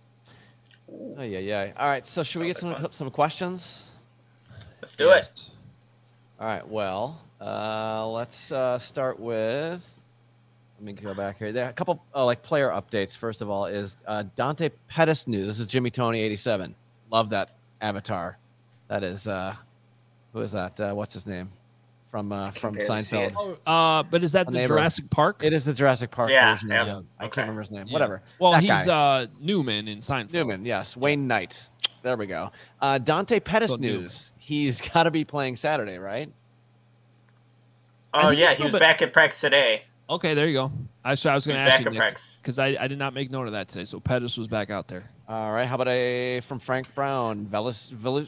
Oh, yeah. All right, so should we get some questions? let's do it. All right, well, let's start with, let me go back here. There are a couple player updates. First of all is Dante Pettis news. This is Jimmy Tony 87. Love that avatar. That is, who is that? What's his name? From Seinfeld. But is that the Jurassic Park? It is the Jurassic Park version of him. I can't remember his name. Whatever. Well, that he's guy. Newman in Seinfeld. Newman, yes. Wayne Knight. There we go. Dante Pettis news. He's got to be playing Saturday, right? Oh, yeah. He was back at practice today. Okay, there you go. I was going to ask you, because I did not make note of that today. So Pettis was back out there. All right. How about from Frank Brown? Velus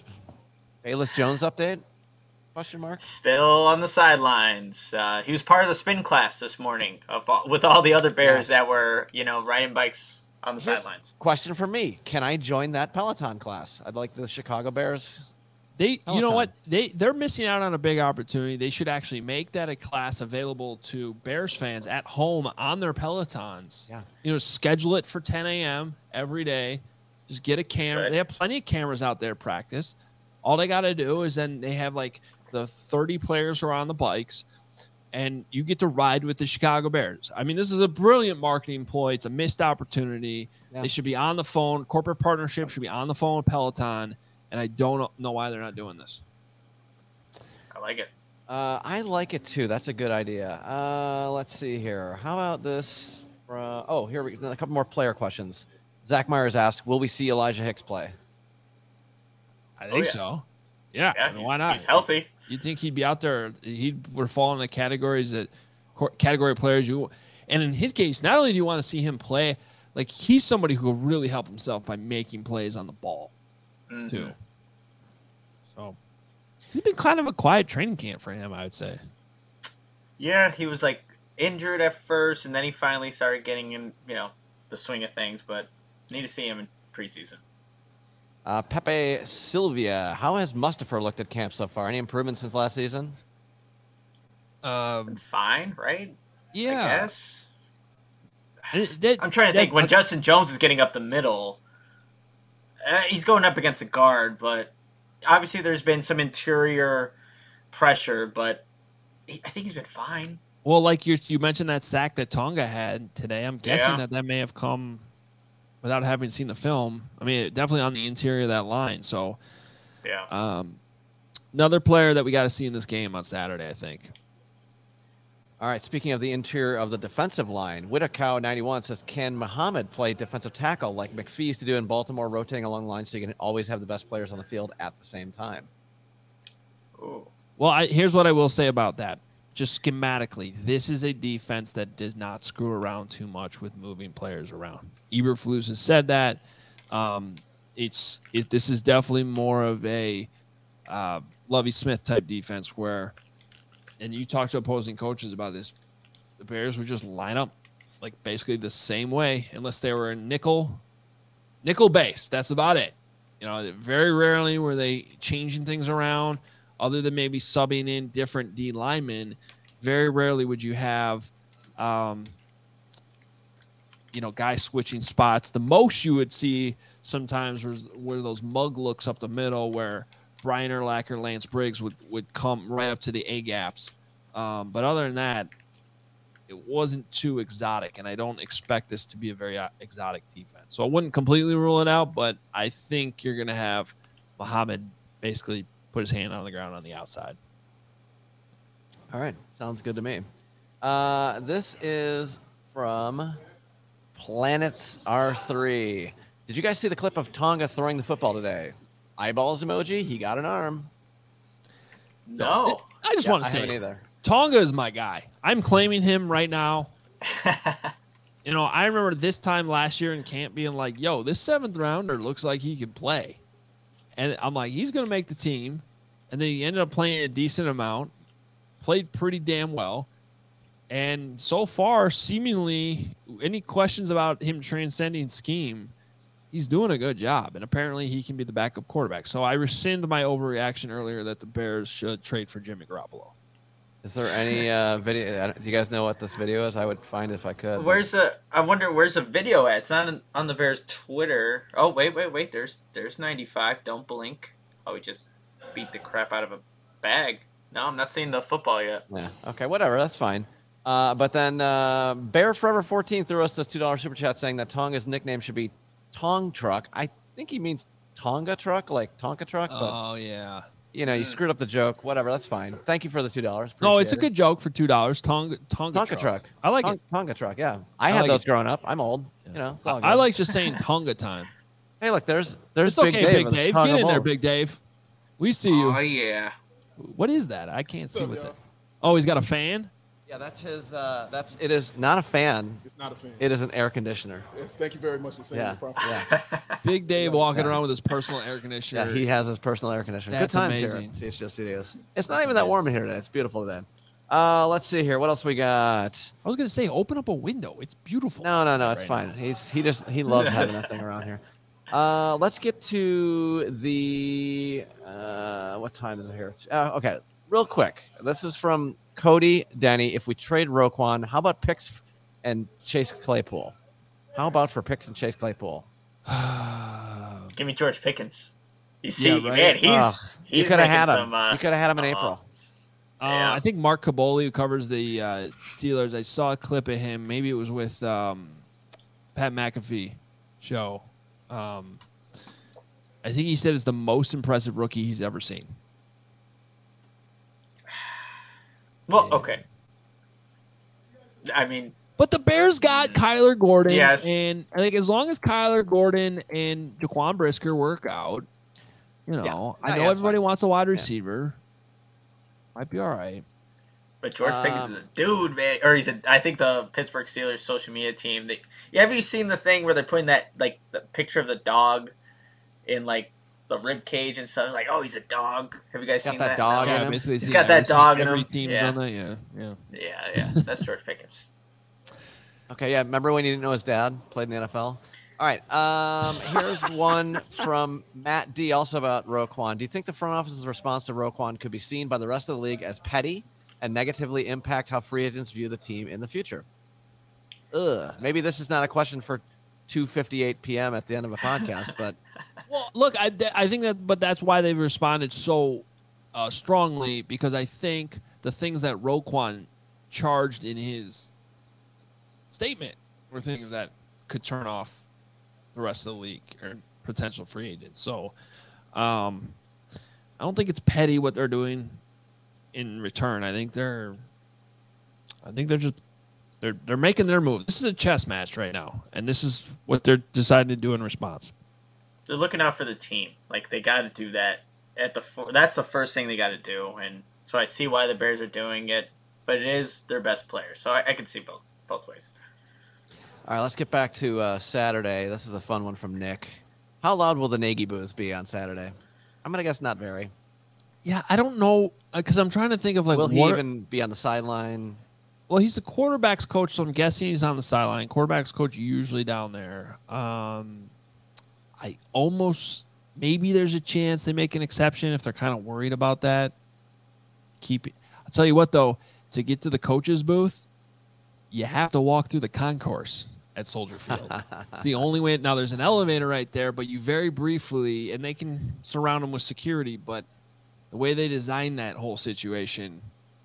Jones update? Question mark? Still on the sidelines. He was part of the spin class this morning with all the other Bears that were, riding bikes on the sidelines. Question for me: can I join that Peloton class? I'd like the Chicago Bears. You know what? They're missing out on a big opportunity. They should actually make that a class available to Bears fans at home on their Pelotons. Yeah. Schedule it for 10 a.m. every day. Just get a camera. Right. They have plenty of cameras out there practice. All they got to do is then they have like the 30 players who are on the bikes, and you get to ride with the Chicago Bears. I mean, this is a brilliant marketing ploy. It's a missed opportunity. Yeah. They should be on the phone. Corporate partnership should be on the phone with Peloton. And I don't know why they're not doing this. I like it. I like it too. That's a good idea. Let's see here. How about this? Here we go. A couple more player questions. Zach Myers asked, "Will we see Elijah Hicks play?" I think so. Yeah. I mean, why not? He's healthy. You'd think he'd be out there. He would fall in the categories that category players and in his case, not only do you want to see him play, like he's somebody who will really help himself by making plays on the ball too. So he's been kind of a quiet training camp for him, I would say. Yeah, he was like injured at first, and then he finally started getting in, the swing of things. But need to see him in preseason. Pepe Sylvia, how has Mustafa looked at camp so far? Any improvements since last season? Fine, right? Yeah, I guess. I'm trying to think. When Justin Jones is getting up the middle, he's going up against a guard, but obviously there's been some interior pressure, but I think he's been fine. Well, like you mentioned that sack that Tonga had today. I'm guessing that may have come without having seen the film. I mean, definitely on the interior of that line. So, yeah. Another player that we got to see in this game on Saturday, I think. All right. Speaking of the interior of the defensive line, Whitacow91 says, can Muhammad play defensive tackle like McPhee used to do in Baltimore, rotating along the line so you can always have the best players on the field at the same time? Ooh. Well, here's what I will say about that. Just schematically, this is a defense that does not screw around too much with moving players around. Eberflus has said that. This is definitely more of a Lovie Smith type defense where, and you talk to opposing coaches about this, the Bears would just line up like basically the same way unless they were a nickel base. That's about it. You know, very rarely were they changing things around other than maybe subbing in different D linemen. Very rarely would you have, guys switching spots. The most you would see sometimes were those mug looks up the middle where Brian Urlacher, Lance Briggs would come right up to the A gaps. But other than that, it wasn't too exotic, and I don't expect this to be a very exotic defense. So I wouldn't completely rule it out, but I think you're going to have Muhammad basically put his hand on the ground on the outside. All right. Sounds good to me. This is from Planets R3. Did you guys see the clip of Tonga throwing the football today? Eyeballs emoji. He got an arm. No. I just want to say, either. Tonga is my guy. I'm claiming him right now. I remember this time last year in camp being like, yo, this 7th rounder looks like he can play. And I'm like, he's going to make the team. And then he ended up playing a decent amount, played pretty damn well. And so far, seemingly, any questions about him transcending scheme, he's doing a good job. And apparently he can be the backup quarterback. So I rescind my overreaction earlier that the Bears should trade for Jimmy Garoppolo. Is there any video? Do you guys know what this video is? I would find it if I could. I wonder where's the video at? It's not on the Bears Twitter. Oh, wait. There's 95. Don't blink. Oh, we just beat the crap out of a bag. No, I'm not seeing the football yet. Yeah. Okay, whatever. That's fine. But then Bear Forever 14 threw us this $2 super chat saying that Tonga's nickname should be Tong Truck. I think he means Tonga Truck, like Tonka Truck. But, oh, yeah. You screwed up the joke. Whatever. That's fine. Thank you for the $2. No, it's a good joke for $2. Tonga truck. I like it. Tonga Truck, yeah. I had those growing up. I'm old. Yeah. It's all good. I like just saying Tonga time. Hey, look, there's it's Big okay, Dave. Big Dave. Get in there, Big Dave. We see you. Oh, yeah. What is that? I can't see what that. Oh, he's got a fan? Yeah, that's his. It is not a fan. It's not a fan. It is an air conditioner. Yes, thank you very much for saying Yeah, it properly. yeah. Big Dave walking around with his personal air conditioner. Yeah, he has his personal air conditioner. That's Good times amazing. here at CHGO Studios. It's not even that warm in here today. It's beautiful today. Let's see here. What else we got? I was gonna say, open up a window. It's beautiful. No, it's right fine. now. He loves having that thing around here. Let's get to the what time is it here? Okay, real quick. This is from Cody Denny. If we trade Roquan, how about picks and Chase Claypool? How about for picks and Chase Claypool? Give me George Pickens. You see, Yeah, right. man, he's You could have had making him. You could have had him in April. Yeah. I think Mark Caboli, who covers the Steelers, I saw a clip of him. Maybe it was with Pat McAfee show. I think he said it's the most impressive rookie he's ever seen. Well, okay. I mean, but the Bears got Kyler Gordon. Yes. And I think as long as Kyler Gordon and Jaquan Brisker work out, I know everybody wants a wide receiver. Might be all right. But George Pickens is a dude, man. Or I think the Pittsburgh Steelers social media team. Have you seen the thing where they're putting that, like, the picture of the dog in, like, the rib cage and stuff? Like, oh, he's a dog. Have you guys seen that? Dog Yeah, in him? basically, He's got that dog in every him. team's Yeah. done that. Yeah. That's George Pickens. Okay, yeah. Remember when you didn't know his dad played in the NFL? All right. Here's one from Matt D. Also about Roquan. Do you think the front office's response to Roquan could be seen by the rest of the league as petty and negatively impact how free agents view the team in the future? Maybe this is not a question for 2:58 p.m. at the end of a podcast, but Well, look, I think but that's why they've responded so strongly, because I think the things that Roquan charged in his statement were things that could turn off the rest of the league or potential free agents. So I don't think it's petty what they're doing in return. I think they're I think they're making their move. This is a chess match right now, and this is what they're deciding to do in response. They're looking out for the team. Like, they got to do that that's the first thing they got to do, and so I see why the Bears are doing it, but it is their best player, so I can see both ways. All right, let's get back to Saturday. This is a fun one from Nick. How loud will the Nagy boos be on Saturday? I'm going to guess not very. Yeah, I don't know, because I'm trying to think of, like, will he even be on the sideline? Well, he's the quarterback's coach, so I'm guessing he's on the sideline. Quarterback's coach usually down there. Maybe there's a chance they make an exception if they're kind of worried about that. I'll tell you what, though, to get to the coach's booth, you have to walk through the concourse at Soldier Field. It's the only way. Now, there's an elevator right there, but you very briefly, and they can surround them with security, but the way they designed that whole situation,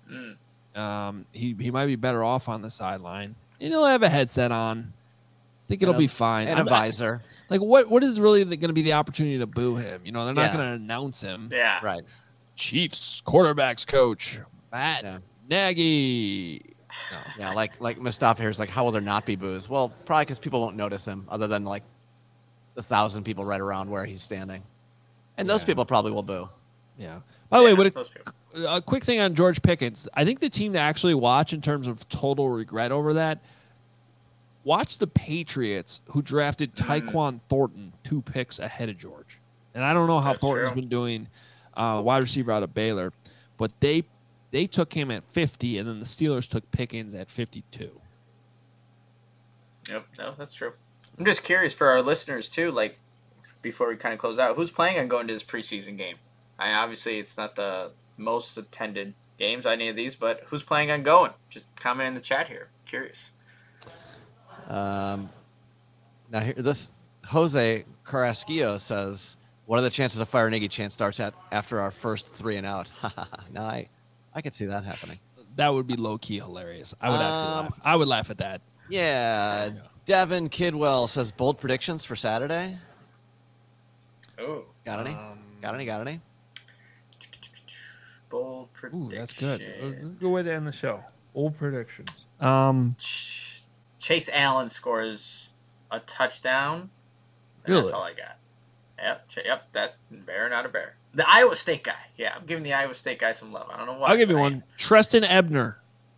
he might be better off on the sideline. And he'll have a headset on. I think it'll be fine. And a visor. Like, what is really going to be the opportunity to boo him? You know, they're not going to announce him. Yeah. Right. Chiefs quarterbacks coach, Matt Nagy. No. Yeah, like Mustafa here is like, how will there not be boos? Well, probably because people won't notice him other than like the 1,000 people right around where he's standing. And those people probably will boo. Yeah. By the way, a quick thing on George Pickens. I think the team to actually watch in terms of total regret over that, watch the Patriots, who drafted Tyquan Thornton 2 picks ahead of George. And I don't know how Thornton's been doing wide receiver out of Baylor, but they took him at 50, and then the Steelers took Pickens at 52. Yep, no, that's true. I'm just curious for our listeners, too, like, before we kind of close out, who's planning on going to this preseason game? Obviously, it's not the most attended games, any of these, but who's planning on going? Just comment in the chat here. Curious. Now, here, this Jose Carrasquillo says, what are the chances a Fire Nagy chant starts after our first 3 and out? No, I could see that happening. That would be low-key hilarious. I would actually laugh. I would laugh at that. Yeah. Devin Kidwell says, bold predictions for Saturday. Oh. Got any? Got any? Bold prediction. Ooh, that's good. That's a good way to end the show. Bold predictions. Chase Allen scores a touchdown. Really? That's all I got. Yep. That bear, not a bear. The Iowa State guy. Yeah, I'm giving the Iowa State guy some love. I don't know why. I'll give you one. Treston Ebner.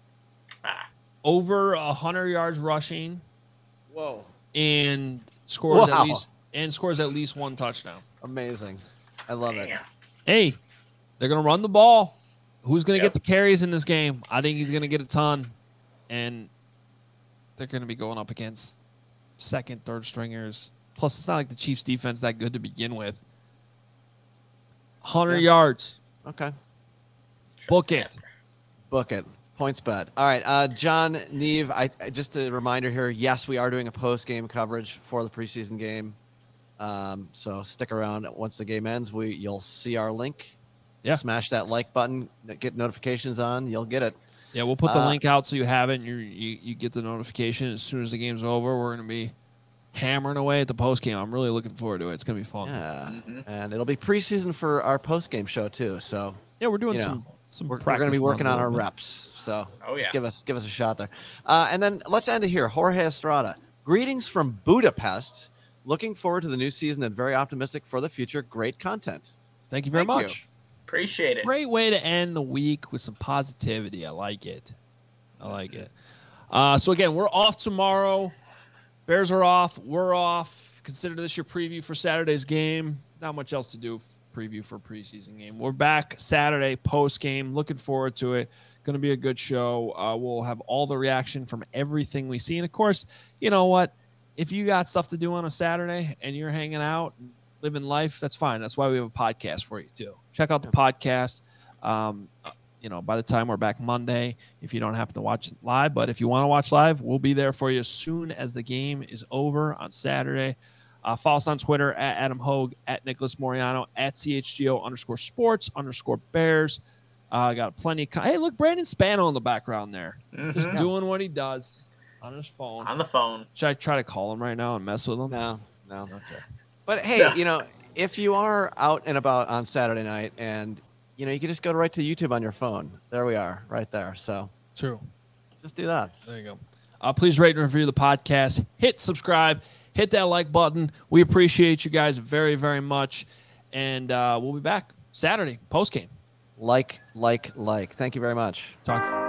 Over 100 yards rushing. Whoa. And scores at least 1 touchdown. Amazing. I love it. Hey, they're going to run the ball. Who's going to get the carries in this game? I think he's going to get a ton. And they're going to be going up against second, third stringers. Plus, it's not like the Chiefs' defense that good to begin with. 100 yards. Okay. Book it. Points bet. All right. John Neve, just a reminder here. Yes, we are doing a post-game coverage for the preseason game. So stick around. Once the game ends, you'll see our link. Yeah. Smash that like button. Get notifications on. You'll get it. Yeah, we'll put the link out so you have it, and you get the notification as soon as the game's over. We're going to be hammering away at the post game. I'm really looking forward to it. It's going to be fun. Yeah, and it'll be preseason for our post game show too. So yeah, we're doing some. We're going to be working on our reps. So just give us a shot there. And then let's end it here. Jorge Estrada. Greetings from Budapest. Looking forward to the new season and very optimistic for the future. Great content. Thank you very much. Appreciate it. Great way to end the week with some positivity. I like it. So again, we're off tomorrow. Bears are off. We're off. Consider this your preview for Saturday's game. Not much else to do. Preview for preseason game. We're back Saturday post game. Looking forward to it. Going to be a good show. We'll have all the reaction from everything we see. And of course, you know what? If you got stuff to do on a Saturday and you're hanging out and living life, that's fine. That's why we have a podcast for you too. Check out the podcast. By the time we're back Monday, if you don't happen to watch it live, but if you want to watch live, we'll be there for you as soon as the game is over on Saturday. Follow us on Twitter at Adam Hogue, at Nicholas Moriano, at CHGO_sports_Bears. Got plenty. Hey, look, Brandon Spano in the background there. Just doing what he does on his phone. On the phone. Should I try to call him right now and mess with him? No. Okay. But hey, if you are out and about on Saturday night and you can just go right to YouTube on your phone. There we are, right there. So true. Just do that. There you go. Please rate and review the podcast. Hit subscribe. Hit that like button. We appreciate you guys very, very much. And we'll be back Saturday, post-game. Like. Thank you very much. Talk.